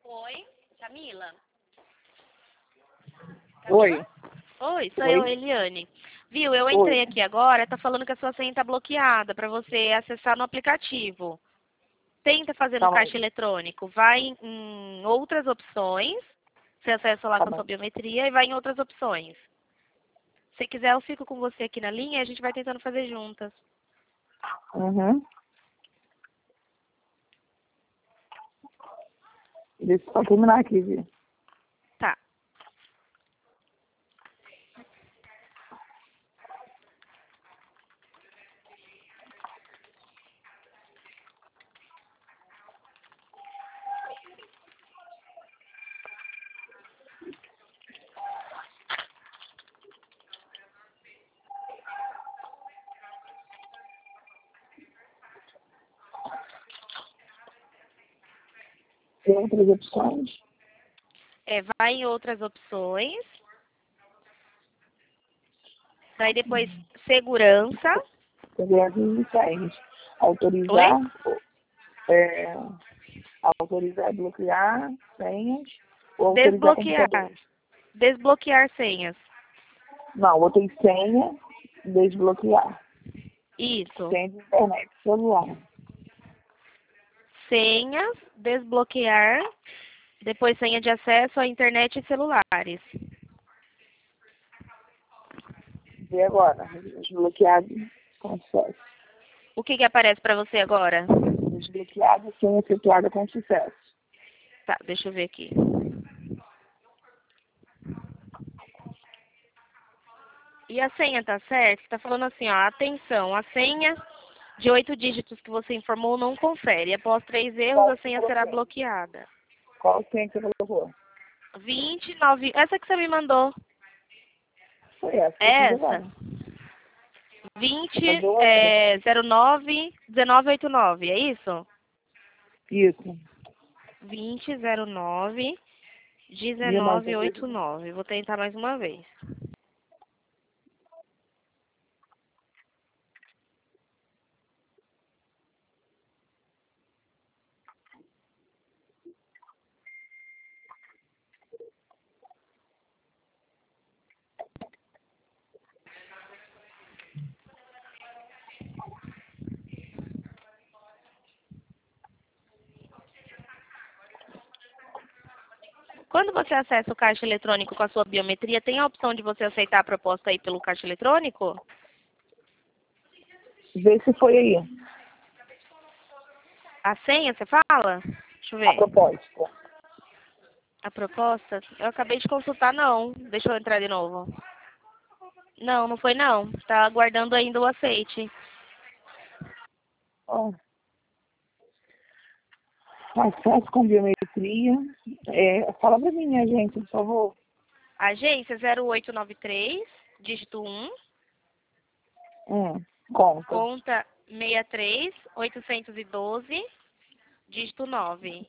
Oi, Camila? Oi. Oi, sou Oi. eu, Eliane. Viu, eu entrei Oi. aqui agora, tá falando que a sua senha tá bloqueada para você acessar no aplicativo. Tenta fazer no Calma caixa aí. eletrônico. Vai em outras opções. Você acessa lá Tá com a sua bom. biometria e vai em outras opções. Se quiser, eu fico com você aqui na linha e a gente vai tentando fazer juntas. Uhum. Deixa eu só terminar aqui, viu? Tá. Tem outras opções? Vai em outras opções. Daí depois, segurança. Segurança e senhas. Oi? Autorizar, é, autorizar e bloquear senhas ou autorizar Desbloquear. computadores. Desbloquear senhas. Não, botei senha, desbloquear. Isso. Senha de internet, celular. Senhas, desbloquear. Depois senha de acesso à internet e celulares. E agora? Desbloqueado com sucesso. O que aparece para você agora? Desbloqueado, senha efetuada com sucesso. Tá, deixa eu ver aqui. E a senha tá certa? Tá falando assim, ó, atenção, a senha de 8 dígitos que você informou não confere. Após 3 erros, Qual a que você senha será colocou? bloqueada. Qual senha que você colocou? 29, essa que você me mandou. Foi essa que eu É fiz essa? agora. 20, Vou fazer outra. 09, 1989, é isso? Isso. 20, 09, 1989. 1989. Vou tentar mais uma vez. Quando você acessa o caixa eletrônico com a sua biometria, tem a opção de você aceitar a proposta aí pelo caixa eletrônico? Vê se foi aí. A senha, você fala? Deixa eu A ver. proposta. A proposta? Eu acabei de consultar, não. Deixa eu entrar de novo. Não, não foi não. Tá aguardando ainda o aceite. Ó, acesso com biometria. Fala pra mim, minha gente, por favor. Agência 0893, dígito 1, Conta. conta 63 812, dígito 9.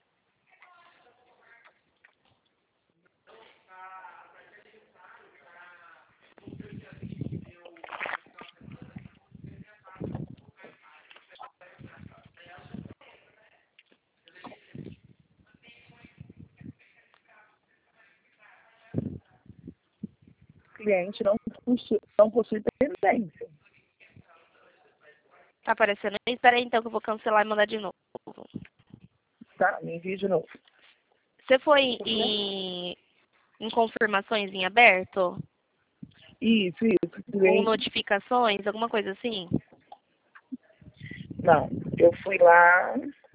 Cliente não possui pendência. Tá aparecendo? Espera aí então que eu vou cancelar e mandar de novo. Tá? Me envia de novo. Você foi em confirmações em aberto? Isso, isso. Ou Cliente. notificações, alguma coisa assim? Não, eu fui lá.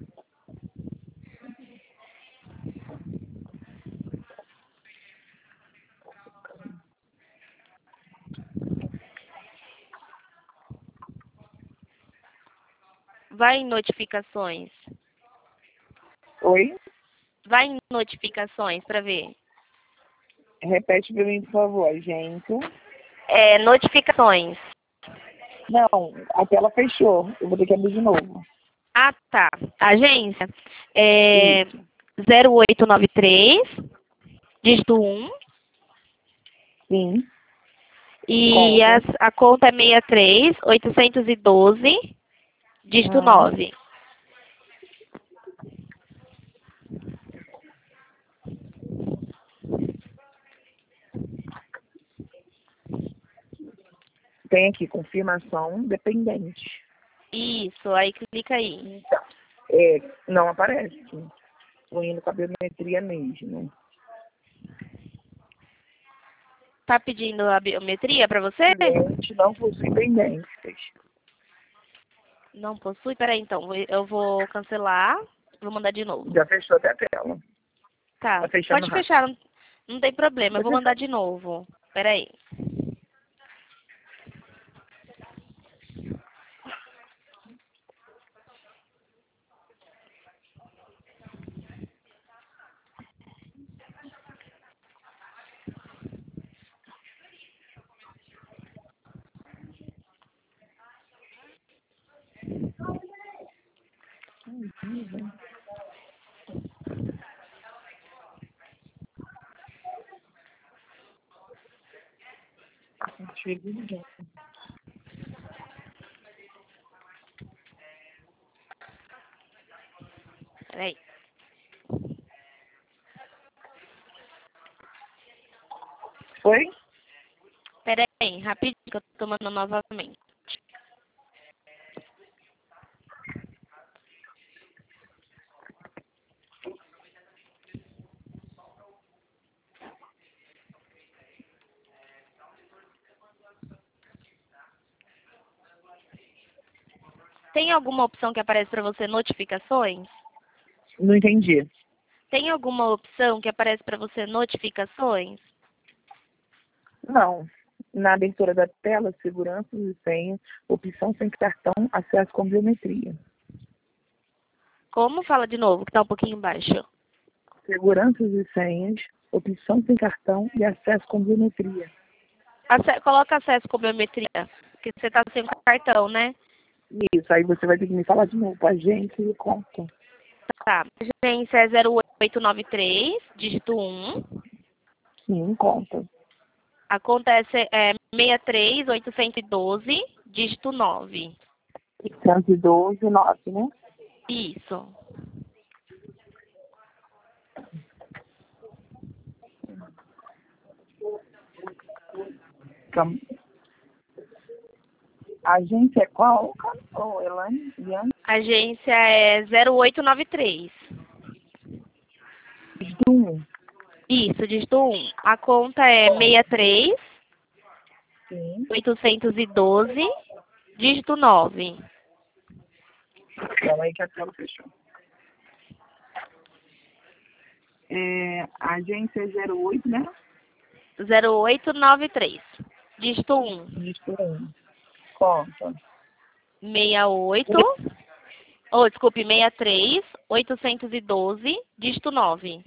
Vai em notificações. Oi? Vai em notificações para ver. Repete pra mim, por favor, gente. Notificações. Não, a tela fechou. Eu vou ter que abrir de novo. Ah, tá. Agência Isso. 0893, dígito 1. Sim. E Conta. a conta é 63 812, dígito Hum. 9. Tem aqui, confirmação dependente. Isso, aí clica aí. Então, não aparece. Tô indo com a biometria mesmo. Tá pedindo a biometria pra você? Cliente não possui pendências. Não possui? Peraí, então. Eu vou cancelar. Vou mandar de novo. Já fechou até a tela. Tá. Tá fechando Pode rápido. fechar. Não tem problema. Eu vou Tá mandar de novo. Peraí. Peraí. Foi? Peraí, rapidinho que eu tô mandando novamente. Tem alguma opção que aparece pra você notificações? Não entendi. Tem alguma opção que aparece pra você notificações? Não. Na abertura da tela, segurança e senha, opção sem cartão, acesso com biometria. Como? Fala de novo, que tá um pouquinho embaixo. Seguranças e senhas, opção sem cartão e acesso com biometria. Coloca acesso com biometria, porque você tá sem cartão, né? Isso, aí você vai ter que me falar de novo, agente e conta. Tá. Agência é 0893, dígito 1. Sim, conta. A conta é 63812, dígito 9. 112, 9, né? Isso. Então, agência é qual? Oh, Elaine? Ian? Agência é 0893. Dígito 1. Isso, dígito 1. A conta é 63 Sim. 812, dígito 9. Calma aí que a tela fechou. Agência é 08, né? 0893, dígito 1. Dígito 1. Conta. 68, desculpe, 63 812, dígito 9.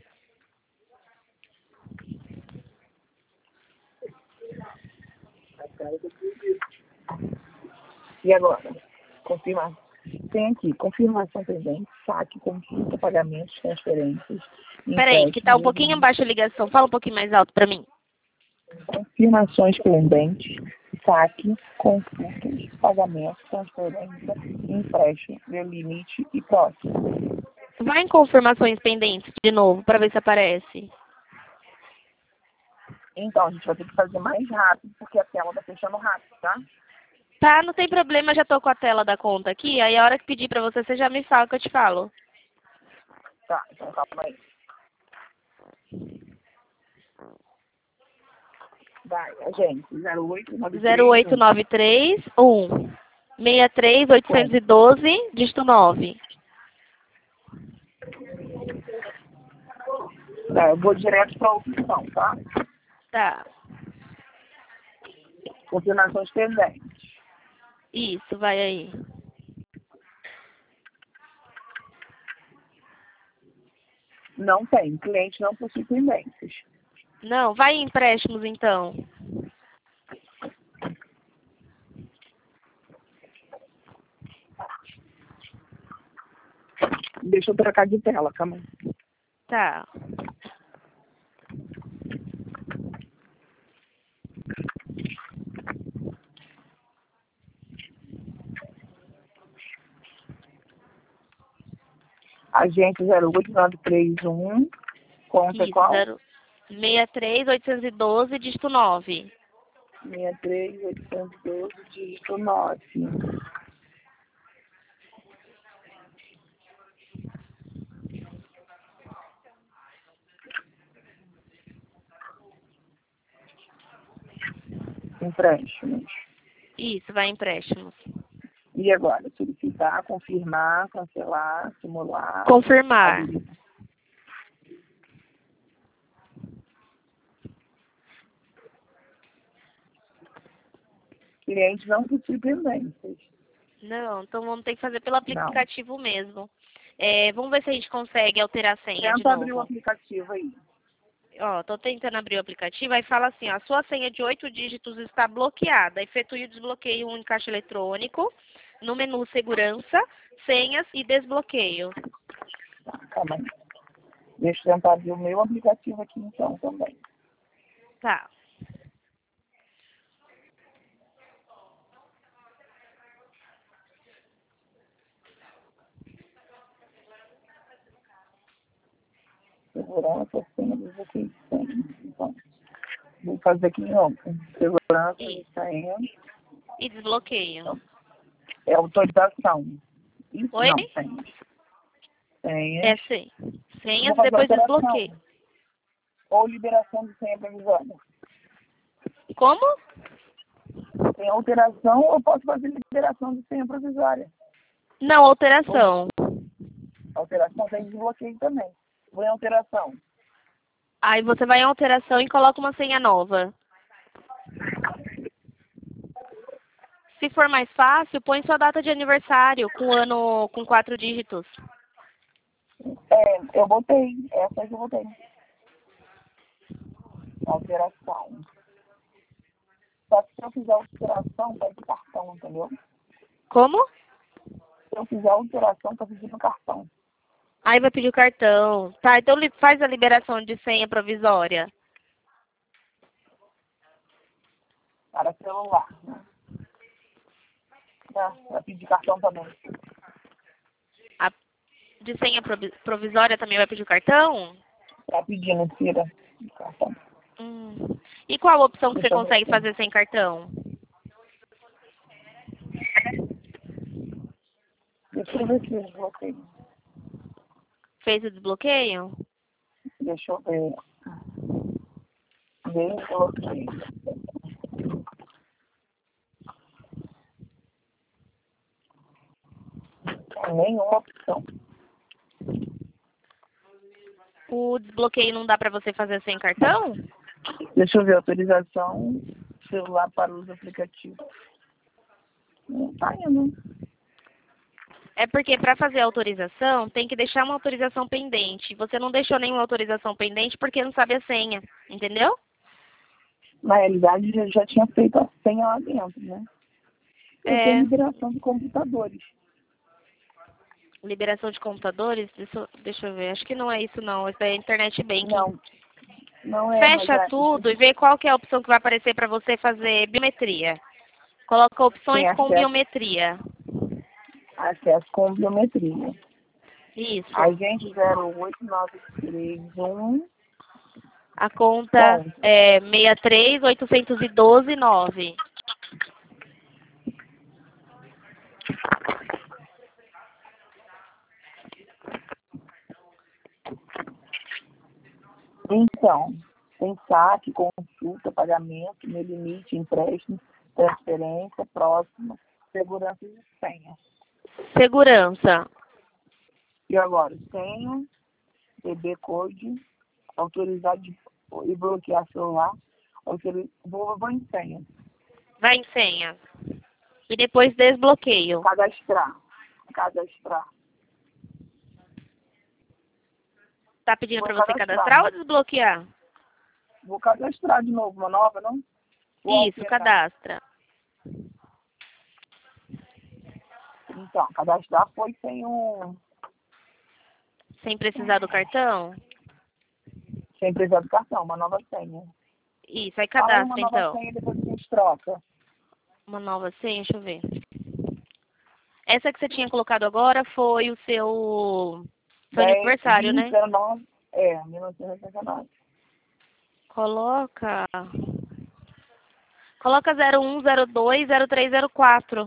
E agora? Confirmar. Tem aqui, confirmação pendente, saque, consulta, pagamentos, transferências, Peraí, que tá um empréstimos, pouquinho abaixo a ligação. Fala um pouquinho mais alto pra mim. confirmações pendentes, saque, consultas, pagamentos, transferência, empréstimo, meu limite e próximo. Vai em confirmações pendentes de novo, pra ver se aparece. Então, a gente vai ter que fazer mais rápido, porque a tela tá fechando rápido, tá? Tá, não tem problema, já tô com a tela da conta aqui. Aí a hora que pedir pra você, você já me fala que eu te falo. Tá, então calma aí. Vai, agente, 0893 63 812, dígito 9. Tá, eu vou direto pra opção, tá? Tá. Confirmações pendentes. Isso, vai aí. Não tem, cliente não possui pendências. Não, vai em empréstimos então. Deixa eu trocar de tela, calma aí. Tá. Agente 08931, conta Isso, qual? 63 812, dígito 9. 63.812, dígito 9. Empréstimos. Isso, vai em empréstimos. E agora? Solicitar, confirmar, cancelar, simular. Confirmar. habilitar. Cliente não possui pendências. Não, então vamos ter que fazer pelo Não. aplicativo mesmo. Vamos ver se a gente consegue alterar a senha de Tenta abrir o novo. aplicativo aí. Ó, tô tentando abrir o aplicativo, aí fala assim, ó, a sua senha de 8 dígitos está bloqueada. Efetue o desbloqueio em caixa eletrônico, no menu segurança, senhas e desbloqueio. Tá, calma aí. Deixa eu tentar abrir o meu aplicativo aqui então também. Tá. Segurança, senha, desbloqueio, senha. Então, vou fazer aqui de novo. Segurança, Isso. senha. E desbloqueio. Então, é autorização. Isso Oi? não, senha. Senha. É sim. Senhas Vou e fazer depois alteração. desbloqueio. Ou liberação de senha provisória. Como? Tem alteração ou posso fazer liberação de senha provisória? Não, alteração. Alteração tem desbloqueio também. Vou em alteração. Aí você vai em alteração e coloca uma senha nova. Se for mais fácil, põe sua data de aniversário com ano com 4 dígitos. Eu botei. Essa que eu botei. Alteração. Só que se eu fizer alteração, vai de cartão, entendeu? Como? Se eu fizer alteração, tá pedindo cartão. Aí vai pedir o cartão. Tá, então faz a liberação de senha provisória. Para celular, né? Vai pedir cartão também. A de senha provisória também vai pedir o cartão? Tá pedindo, tira. Cartão. E qual opção que você Deixa eu ver consegue aqui. fazer sem cartão? Deixa eu ver se eu desbloqueio. Fez o desbloqueio? Deixa eu ver. Desbloqueio. Nenhuma opção. O desbloqueio não dá pra você fazer sem cartão? Deixa eu ver. Autorização celular para uso aplicativo. Não tá indo. É porque para fazer a autorização, tem que deixar uma autorização pendente. Você não deixou nenhuma autorização pendente porque não sabe a senha, entendeu? Na realidade, eu já tinha feito a senha lá dentro, né? Eu tenho liberação de computadores. Liberação de computadores? Deixa eu ver. Acho que não é isso não. Isso é Internet Banking. Não, não é, mas Fecha tudo e vê qual que é a opção que vai aparecer para você fazer biometria. Coloca opções tem com biometria. acesso com biometria. Isso. Agente 08931. A conta Bom, é 63812.9. então, tem saque, consulta, pagamento, no limite, empréstimo, transferência, próximo, segurança e senha. Segurança. E agora, senha, DB Code, autorizar e bloquear celular, vou em senha. Vai em senha. E depois desbloqueio. Cadastrar. Tá pedindo Vou para você cadastrar. cadastrar ou desbloquear? Vou cadastrar de novo, uma nova, não? Vou Isso, alterar. cadastra. Então, cadastrar foi Sem precisar do cartão? sem precisar do cartão, uma nova senha. Isso, aí Fala aí uma cadastra nova então. senha, depois a gente troca. Uma nova senha, deixa eu ver. Essa que você tinha colocado agora foi o seu aniversário, né? 19, 1989. Coloca Coloca 01, 02, 03, 04.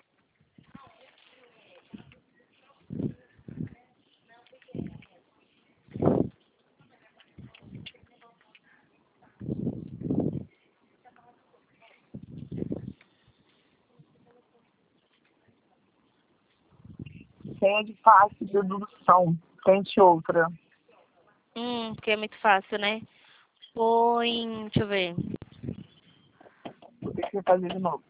Senha de face de dedução. Tente outra. Porque é muito fácil, né? Põe, deixa eu ver. Vou ter que fazer de novo.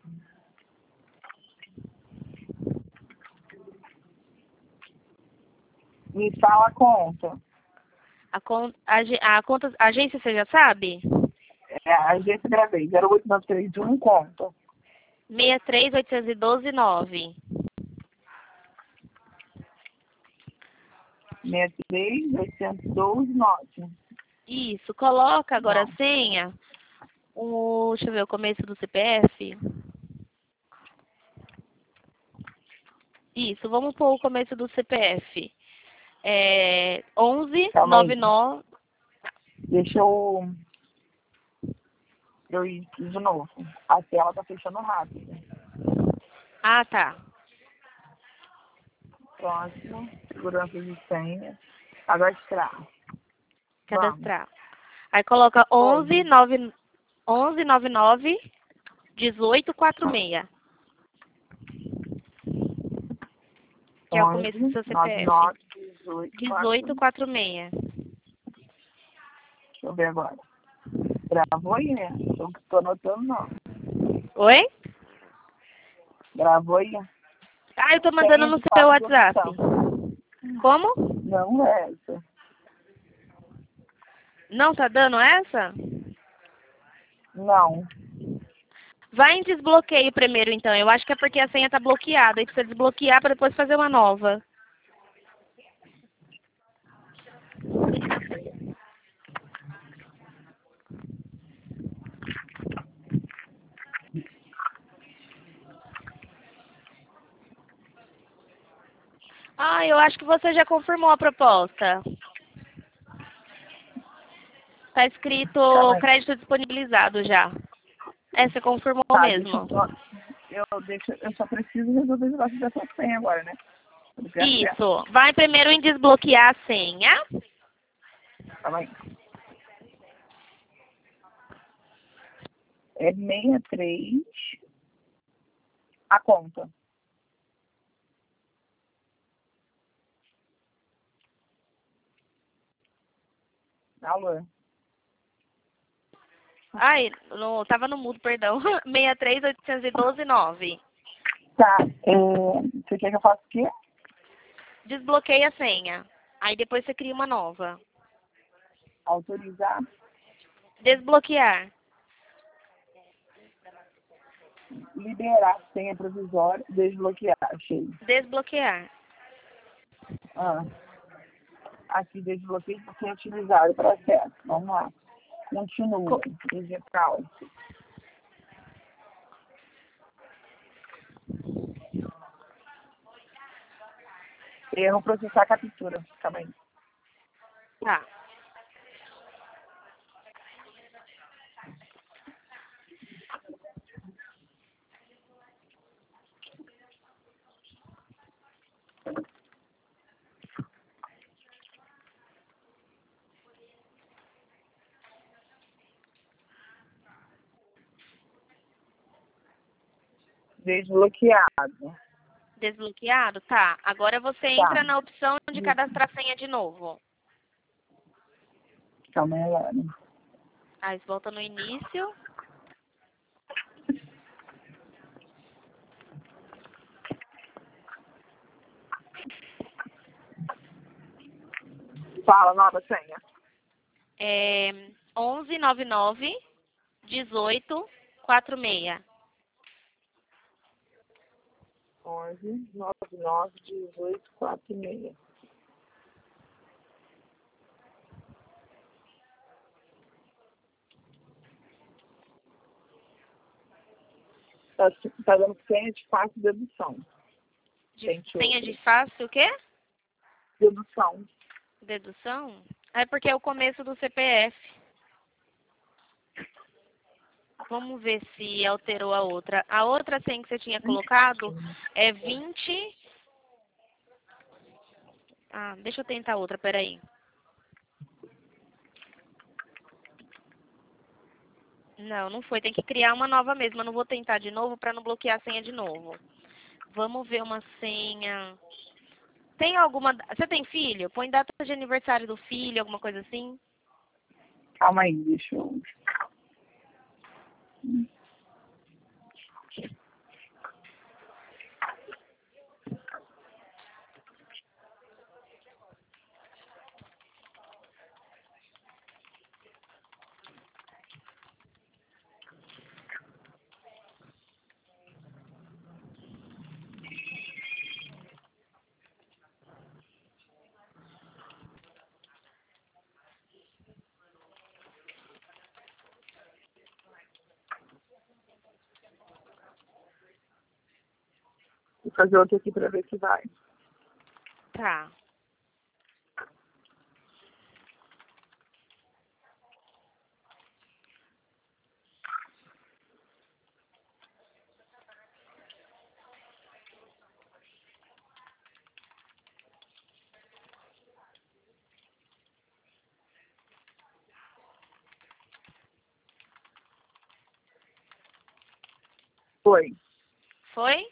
Me fala a conta. A agência você já sabe? É, a agência gravei. 08931, conta. 63.812.9. 63.812, note. Isso, coloca agora Não. a senha. Deixa eu ver o começo do CPF. Isso, vamos pôr o começo do CPF. 11 Calma aí. 99. Deixa eu ir aqui de novo. A tela tá fechando rápido. Ah, tá. Próximo. Segurança de senha. Cadastrar. Cadastrar. Aí coloca Vamos. 1199 1846. Que é o começo do seu CPF. 99, 1846. Deixa eu ver agora. Gravou aí, né? Tô anotando, não. Oi? Gravou aí? Eu tô mandando no Senha de seu face de WhatsApp. dedução. Como? Não é essa. Não tá dando essa? Não. Vai em desbloqueio primeiro, então. Eu acho que é porque a senha tá bloqueada. E precisa desbloquear para depois fazer uma nova. Eu acho que você já confirmou a proposta. Tá escrito Calma aí. crédito disponibilizado já. Você confirmou Tá, mesmo. eu só preciso resolver o negócio dessa senha agora, né? Isso. Vai primeiro em desbloquear a senha. Calma aí. É 63 a conta. Alô? Tava no mudo, perdão. 63.812.9. Tá. Você quer que eu faça o quê? Desbloqueia a senha. Aí depois você cria uma nova. Autorizar, Desbloquear. liberar senha provisória, desbloquear. Achei. Desbloquear. Aqui, desbloqueio de senha utilizado. Processo. Vamos lá. Continua. Digital. Erro, processar captura. Calma aí. Tá. Desbloqueado. Desbloqueado? Tá. Agora você entra na opção de cadastrar senha de novo. Calma aí agora. Aí você volta no início. Fala, nova senha. 1199 1846. 11991846. Tá dando senha de fácil dedução. Senha de fácil o quê? Dedução. Dedução? É porque é o começo do CPF. Vamos ver se alterou a outra. A outra senha que você tinha colocado é 20. Ah, deixa eu tentar outra, peraí. Não, não foi. Tem que criar uma nova mesmo. Eu não vou tentar de novo para não bloquear a senha de novo. Vamos ver uma senha. Tem alguma. Você tem filho? Põe data de aniversário do filho, alguma coisa assim? Calma aí, deixa eu... Vou fazer outra aqui para ver se vai. Tá. Foi. Foi?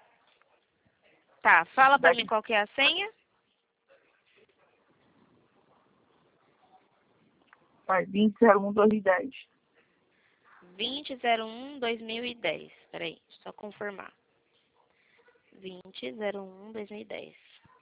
Tá. Fala pra Vai, mim qual que é a senha. vai 2001-2010. 2001-2010. Peraí, só confirmar. 2001-2010.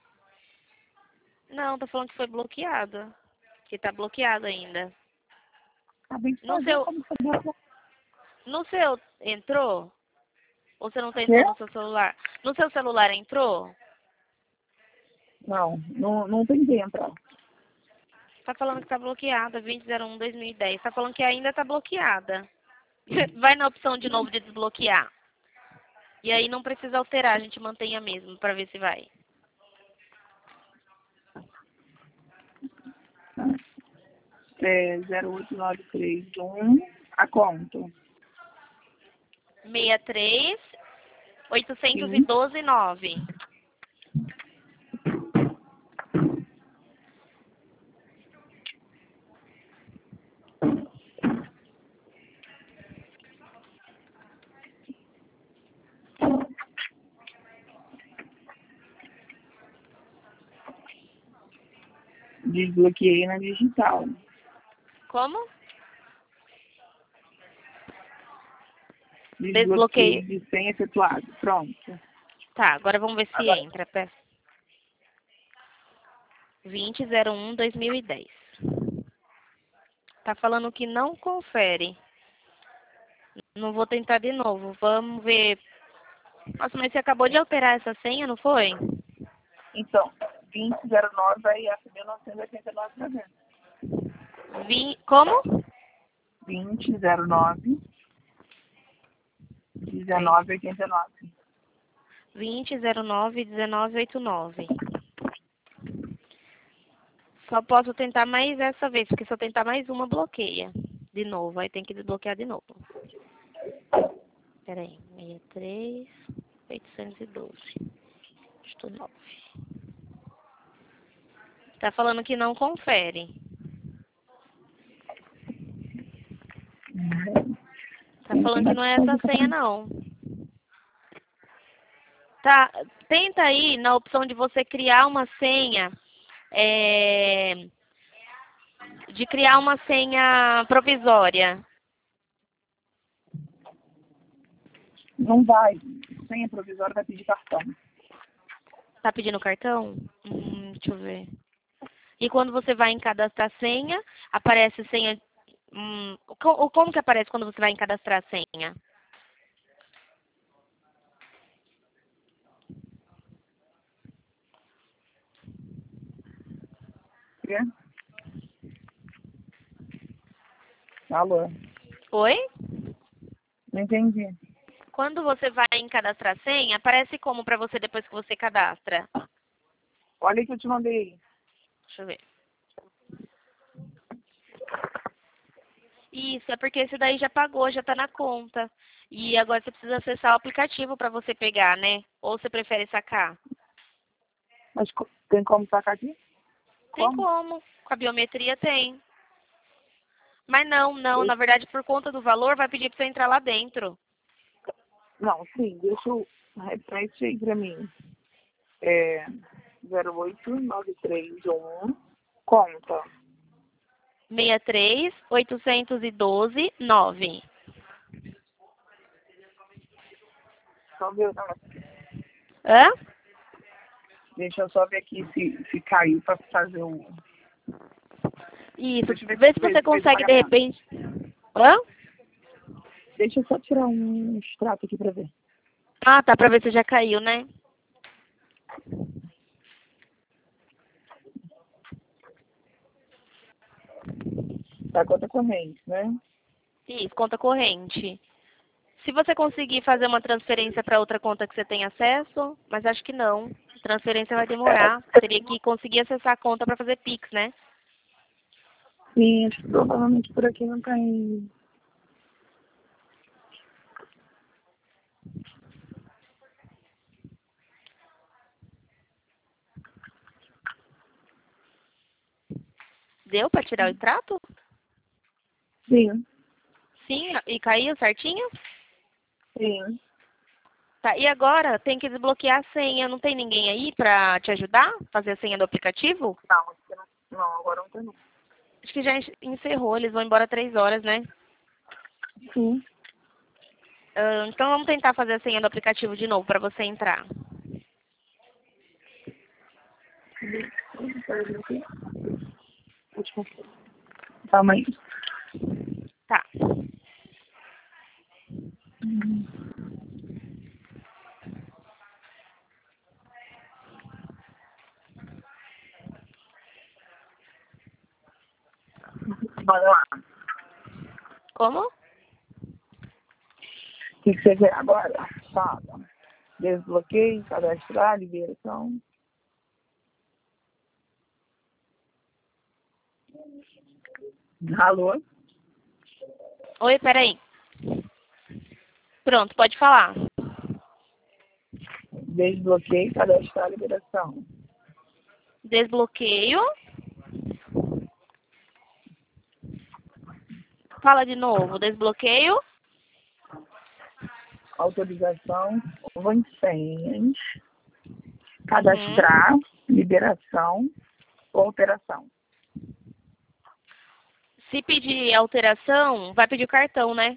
Não, tá falando que foi bloqueada. Que tá bloqueado ainda. Acabei de No fazer seu, como fazer. no seu entrou? Ou você não Quê? tentou no seu celular? No seu celular entrou? Não, não tentei entrar. Tá falando que tá bloqueada, 2001-2010. Tá falando que ainda tá bloqueada. Vai na opção de novo de desbloquear. E aí não precisa alterar, a gente mantém a mesma pra ver se vai. É 08931, a conta. 63 Sim. 812 9. Desbloqueei na digital. Como? Desbloqueio Desbloqueio. de senha efetuado. Pronto. Tá, agora vamos ver se Agora, entra. 2001-2010. Tá falando que não confere. Não vou tentar de novo. Vamos ver. Nossa, mas você acabou de alterar essa senha, não foi? então, 2009 vai essa 1989 para ver. Como? 2009 1989. 2009-1989. Só posso tentar mais essa vez, porque se eu tentar mais uma, bloqueia. De novo, aí tem que desbloquear de novo. Peraí, 63, 812. Estou 9. Tá falando que não confere. Tá falando que não é essa senha, não. Tá, tenta aí na opção de você criar uma senha, de criar uma senha provisória. Não vai. Senha provisória vai pedir cartão. Tá pedindo cartão? Deixa eu ver. E quando você vai em cadastrar senha, aparece senha. Como que aparece quando você vai em cadastrar senha? Quê? Alô? Oi? Não entendi. Quando você vai em cadastrar senha, aparece como para você depois que você cadastra? Olha aí que eu te mandei. Deixa eu ver. Isso, é porque esse daí já pagou, já tá na conta. E agora você precisa acessar o aplicativo para você pegar, né? Ou você prefere sacar? Mas tem como sacar aqui? Tem Como? como. Com a biometria tem. Mas não, na verdade, por conta do valor, vai pedir para você entrar lá dentro. Não, sim, deixa eu... Repete aí pra mim. É 08931, conta. 63 812 9. Só ver, Hã? deixa eu só ver aqui se caiu pra fazer o... Isso. Deixa eu ver Vê se se você fez o consegue, de pagamento. repente... Hã? Deixa eu só tirar um extrato aqui pra ver. Ah, tá, pra ver se já caiu, né? Tá conta corrente, né? Isso, conta corrente. Se você conseguir fazer uma transferência para outra conta que você tem acesso, mas acho que não. Transferência vai demorar. Teria que conseguir acessar a conta para fazer Pix, né? Sim, acho que provavelmente por aqui não tá indo. Deu para tirar o extrato? Sim, Sim, e caiu certinho? sim. Tá, e agora tem que desbloquear a senha. Não tem ninguém aí para te ajudar a fazer a senha do aplicativo? Não, acho que não, agora não tem não. Acho que já encerrou, eles vão embora 3 horas, né? Sim. Então vamos tentar fazer a senha do aplicativo de novo para você entrar. Último. Calma aí. Tá. Vamos lá. Como? O que você quer agora? Fala. Desbloqueio, cadastrar, liberação. Alô? Oi, peraí. Pronto, pode falar. Desbloqueio, cadastrar, liberação. Desbloqueio. Fala de novo. Desbloqueio. Autorização, novas senhas, Uhum. cadastrar, liberação ou alteração. Se pedir alteração, vai pedir o cartão, né?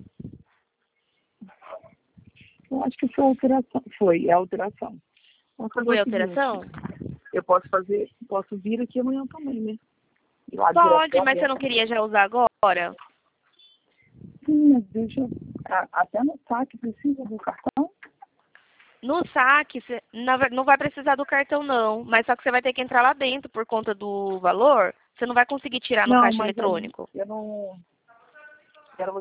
Eu acho que foi alteração. Foi, é alteração. Vamos fazer Foi o seguinte, alteração? eu posso vir aqui amanhã também, né? Ir lá direto Pode, da mas você não aberta. queria já usar agora? Sim, mas deixa até no saque precisa do cartão? No saque, não vai precisar do cartão, não. Mas só que você vai ter que entrar lá dentro por conta do valor. Você não vai conseguir tirar no Não, caixa mas eletrônico. eu não... Era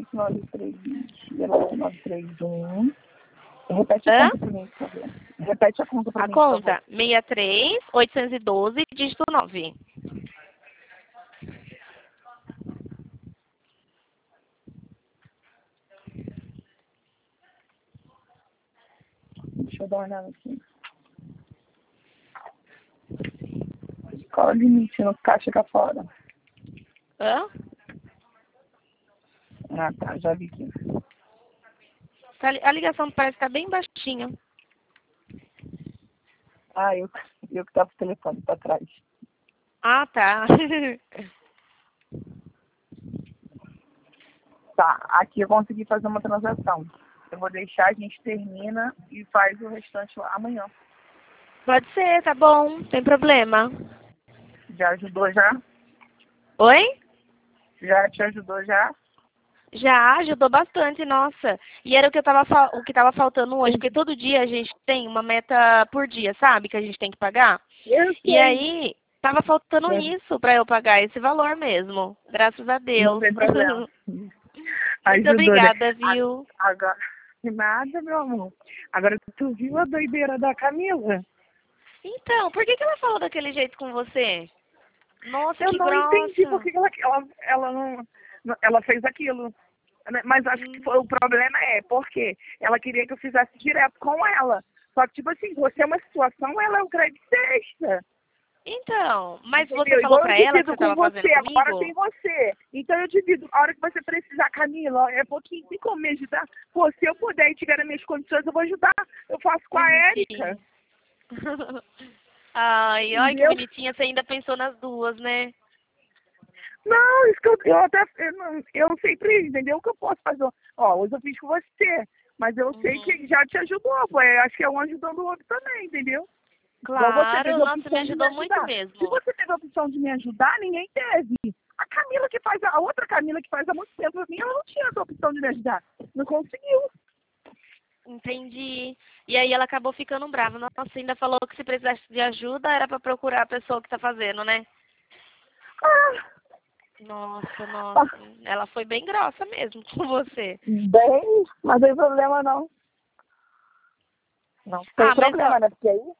89331. Repete a Hã? conta pra mim, por favor. Repete a conta pra A mim, por favor. conta? 63 812, dígito 9. Deixa eu dar uma olhada aqui. Qual é o limite no caixa cá fora? Hã? Ah, tá, já vi aqui. A ligação parece estar bem baixinha. Ah, eu que tava com o telefone pra trás. Ah, tá. Tá, aqui eu consegui fazer uma transação. Eu vou deixar, a gente termina e faz o restante lá amanhã. Pode ser, tá bom. Tem problema. Já ajudou já? Oi? Já te ajudou já? Já ajudou bastante, nossa. E era o que tava faltando hoje, porque todo dia a gente tem uma meta por dia, sabe? Que a gente tem que pagar. Eu E sei. aí, tava faltando isso pra eu pagar esse valor mesmo. Graças a Não Deus. tem problema. Muito Ajudou, né? obrigada, viu? Agora, nada, meu amor. Agora, tu viu a doideira da Camila? Então, por que ela falou daquele jeito com você? Nossa, Eu que não entendi grossa. porque ela não. ela fez aquilo. Mas acho que o problema porque ela queria que eu fizesse direto com ela. Só que, tipo assim, você é uma situação, ela é o crédito extra. Então, mas Entendeu? você falou Igual eu pra ela que divido você com tava fazendo você, agora comigo? tem você. Então eu divido. A hora que você precisar, Camila, ó, é pouquinho, tem como me ajudar? Pô, se eu puder e tiver nas minhas condições, eu vou ajudar. Eu faço com a Érica. Bonitinho. Ai, que Entendeu? bonitinha. Você ainda pensou nas duas, né? Não, isso que eu até. Eu sempre, entendeu? O que eu posso fazer? Ó, hoje eu fiz com você. Mas eu sei que já te ajudou, pô. Eu acho que é um ajudando o outro também, entendeu? Igual você Claro, teve a nossa, me opção de me ajudou muito ajudar. Se mesmo. você teve a opção de me ajudar, ninguém teve. A Camila que faz, a outra Camila que faz há muito tempo pra mim, ela não tinha essa opção de me ajudar. Não conseguiu. Entendi. E aí ela acabou ficando brava. Nossa, ainda falou que se precisasse de ajuda era pra procurar a pessoa que tá fazendo, né? Ah, Nossa, ah, nossa. Ela foi bem grossa mesmo com você. bem, mas não tem problema não. Não tem Ah, mas ó, problema, né? Porque aí,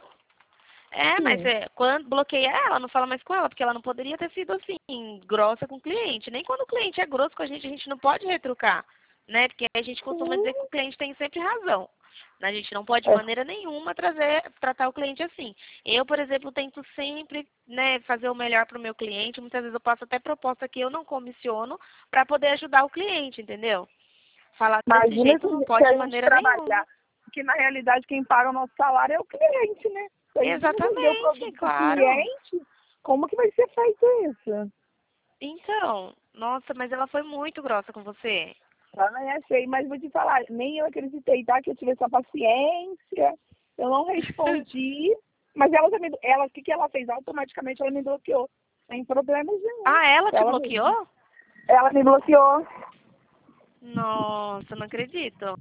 mas sim. quando bloqueia ela, não fala mais com ela, porque ela não poderia ter sido assim, grossa com o cliente. Nem quando o cliente é grosso com a gente não pode retrucar, né? Porque a gente costuma dizer que o cliente tem sempre razão. A gente não pode de É, maneira nenhuma tratar o cliente assim. Eu, por exemplo, tento sempre, né, fazer o melhor para o meu cliente. Muitas vezes eu passo até proposta que eu não comissiono para poder ajudar o cliente, entendeu? Falar desse imagina jeito não se pode a de gente maneira nenhuma. trabalhar. Porque na realidade quem paga o nosso salário é o cliente, né? Se a gente não vender o Exatamente, produto para o claro. cliente, como que vai ser feito isso? Então, nossa, mas ela foi muito grossa com você. Também achei, mas vou te falar, nem eu acreditei, tá? Que eu tive essa paciência, eu não respondi, mas ela também, o que ela fez? Automaticamente ela me bloqueou, sem problemas nenhum. Ah, ela te Ela mesma. bloqueou? Ela me bloqueou. Nossa, não acredito.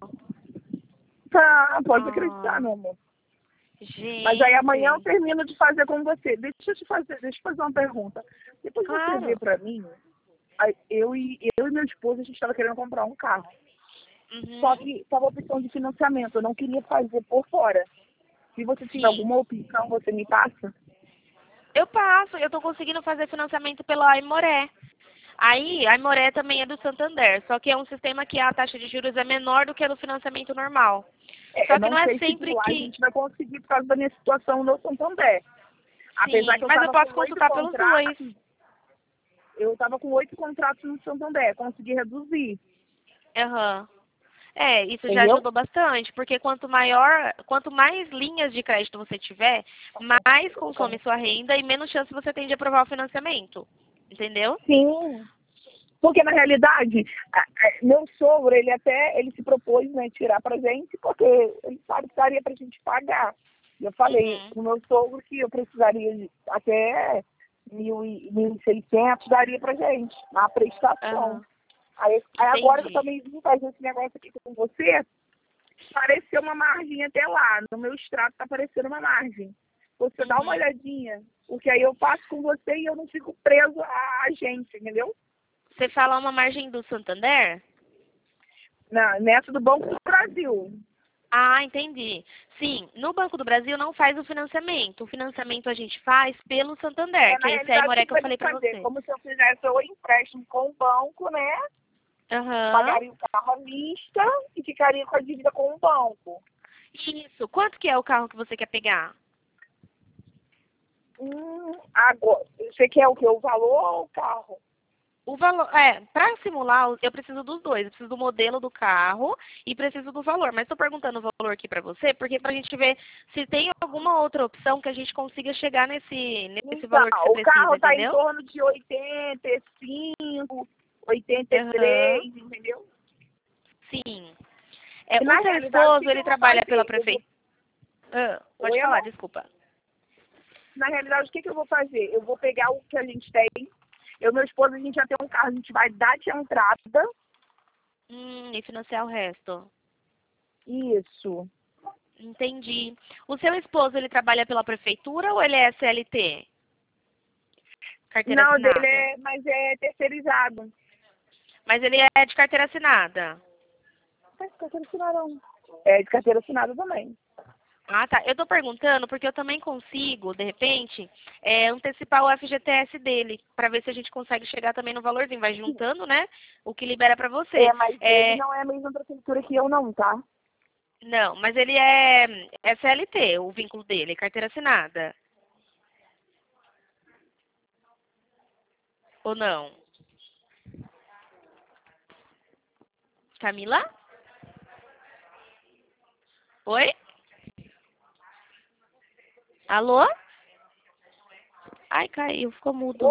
Tá, pode acreditar, Ah, meu amor. Mas aí amanhã eu gente, termino de fazer com você. Deixa eu fazer uma pergunta. Depois você vê claro. pra mim, aí eu e meu esposo, a gente estava querendo comprar um carro. Só Uhum. que estava a opção de financiamento, eu não queria fazer por fora. Se você tiver Sim. alguma opção, você me passa? Eu passo, eu tô conseguindo fazer financiamento pela Aimoré. Aí, a Aimoré também é do Santander, só que é um sistema que a taxa de juros é menor do que a do financiamento normal. É, eu Só que não não é sei se por sempre lá a que. gente vai conseguir por causa da minha situação no Santander. Apesar Sim, que eu mas eu estava com posso 8 consultar pelos dois. contratos, eu estava com 8 contratos no Santander, consegui reduzir, Aham. É, isso já entendeu? ajudou bastante, porque quanto mais linhas de crédito você tiver, mais consome sua renda e menos chance você tem de aprovar o financiamento. Entendeu? Sim, porque na realidade, meu sogro, ele se propôs, né, tirar pra gente, porque ele sabe que daria pra gente pagar. E eu falei Uhum. pro meu sogro que eu precisaria de até 1.600 daria pra gente, na prestação. Aham. Aí agora que eu Entendi. também vim fazer esse negócio aqui com você, pareceu uma margem até lá. No meu extrato tá aparecendo uma margem. Você dá uma Uhum. olhadinha, porque aí eu passo com você e eu não fico preso a agência, entendeu? Você fala uma margem do Santander? Nessa do Banco do Brasil. Ah, entendi. Sim, no Banco do Brasil não faz o financiamento. O financiamento a gente faz pelo Santander, Na que é esse realidade, o Aimoré que que eu vai me falei pra fazer? você. Como se eu fizesse o empréstimo com o banco, né? Aham. Pagaria o carro à vista e ficaria com a dívida com o banco. Isso. Quanto que é o carro que você quer pegar? Agora, você quer o quê? O valor ou o carro? O valor, para simular, eu preciso dos dois. Eu preciso do modelo do carro e preciso do valor. Mas estou perguntando o valor aqui para você, porque para a gente ver se tem alguma outra opção que a gente consiga chegar nesse Então, valor que você o carro precisa, está em entendeu? torno de 85, Aham. 83, entendeu? Sim. E O na seu realidade, o esposo, que ele eu vou trabalha pela fazer? prefeitura. Pode Oi, falar, amor? desculpa. Na realidade, o que eu vou fazer? Eu vou pegar o que a gente tem. Eu e meu esposo, a gente já tem um carro, a gente vai dar de entrada. E financiar o resto. Isso. Entendi. O seu esposo, ele trabalha pela prefeitura ou ele é CLT? Carteira Não, assinada. mas é terceirizado. Mas ele é de carteira assinada. Não é de carteira assinada, não. É de carteira assinada também. Ah, tá. Eu tô perguntando porque eu também consigo, de repente, antecipar o FGTS dele, para ver se a gente consegue chegar também no valorzinho. Vai juntando, né? O que libera para você. Mas ele não é a mesma prefeitura que eu não, tá? Não, mas ele é CLT, o vínculo dele, carteira assinada. Ou não? Camila? Oi? Alô? Ai, caiu, ficou mudo.